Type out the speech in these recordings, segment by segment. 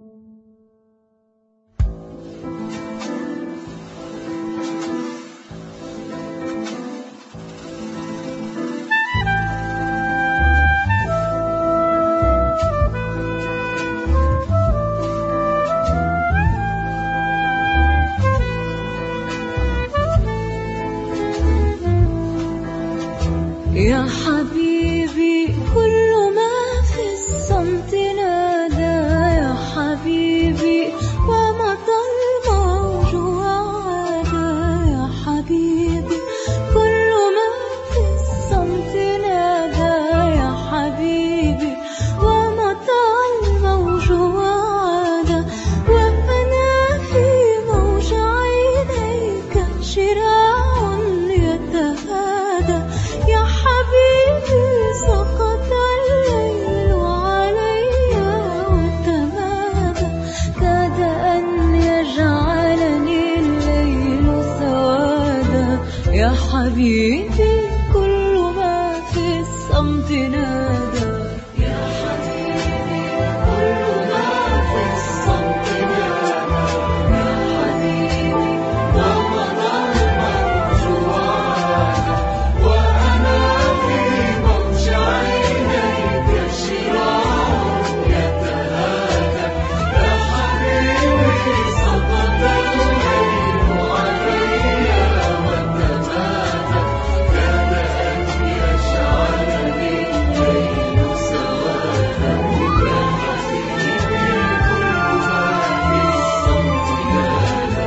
يا حبيبي كل ما في الصمت نادى، يا حبيبي ومضى الموج وعاد، يا حبيبي كل ما في الصمت نادى، يا حبيبي ومضى الموج وعاد، وأنا في موج عينيك شراع يتهادى، يا حبيبي سقط الليل علي وتمادى، كاد أن يجعلني الليل سوادا، يا حبيبي كل ما في الصمت نادى، يا حبيبي كل ما في الصمت نادى، يا حبيبي ومضى الموج وعاد، وأنا في موج عينيك شراع يتهادى، يا حبيبي سقط الليل علي وتمادى، كاد أن يجعلني الليل سوادا، يا حبيبي كل ما في الصمت نادى.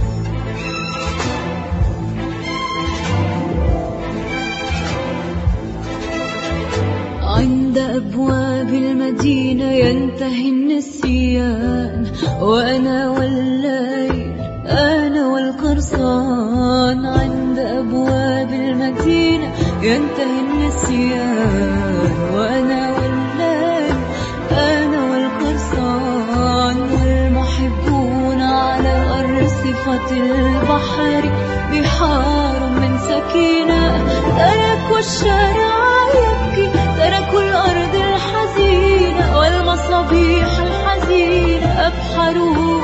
عند أبواب المدينة ينتهي النسيان، وأنا والليل أنا والقرصان، عند أبواب المدينة ينتهي النسيان، وأنا والليل أنا والقرصان، والمحبون على أرصفة البحر بحار من سكينة، تركوا الشارع يبكي، تركوا الأرض الحزينة والمصابيح الحزينة، أبحروا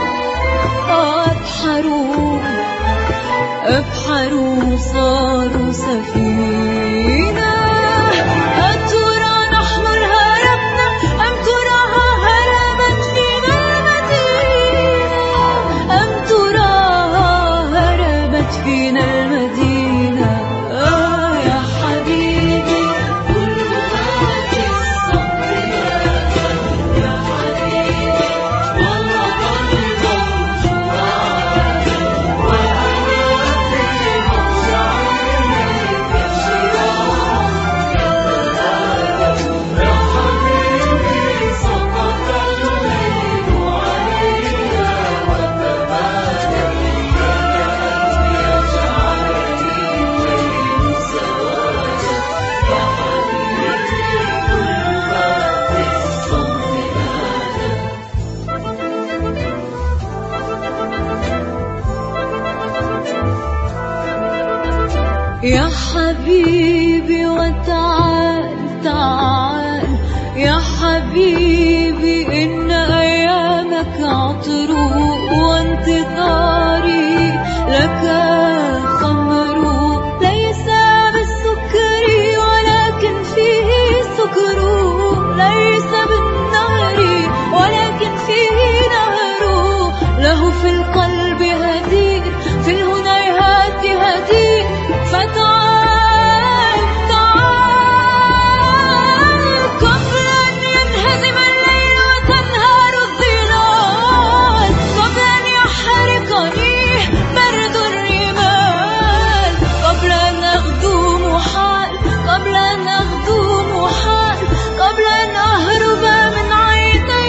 صاروا سفينة، أترى نحن هربنا أم تراها هربت فينا المدينة، أم تراها هربت فينا المدينة، يا حبيبي كل ما في الصمت نادى، يا حبيبي ومضى الموج وعاد، وأنا في موج عينيك شراع يتهادى، يا حبيبي سقط الليل علي وتمادى، كاد أن يجعلني الليل سوادا، يا حبيبي كل ما في الصمت نادى. يا حبيبي وتعال تعال، يا حبيبي إن أيامك عطر وانتظاري لك خمر، ليس بالسكر ولكن فيه سكر، ليس بالنهر ولكن فيه نهر، له في القلب هدير، في الهنيهات هدير، فتعال تعال قبل أن ينهزم الليل وتنهار الظلال، قبل أن يحرقني برد الرمال، قبل أن أغدو محال، قبل أن أغدو محال، قبل أن أهرب من عيني،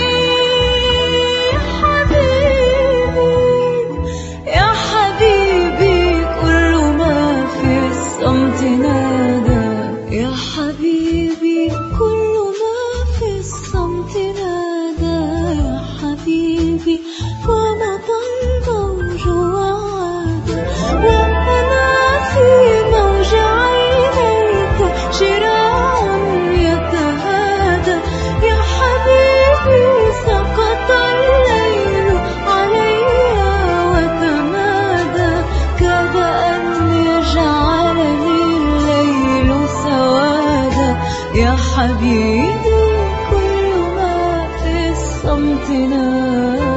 حبيبي يا حبيبي كل ما في الصمت نادى، يا حبيبي كل ما في الصمت نادى، يا حبيبي ومضى الموج وعاد، وأنا في موج عينيك شراع يتهادى، يا حبيبي سقط الليل حبيبي كل ما في الصمت نادى.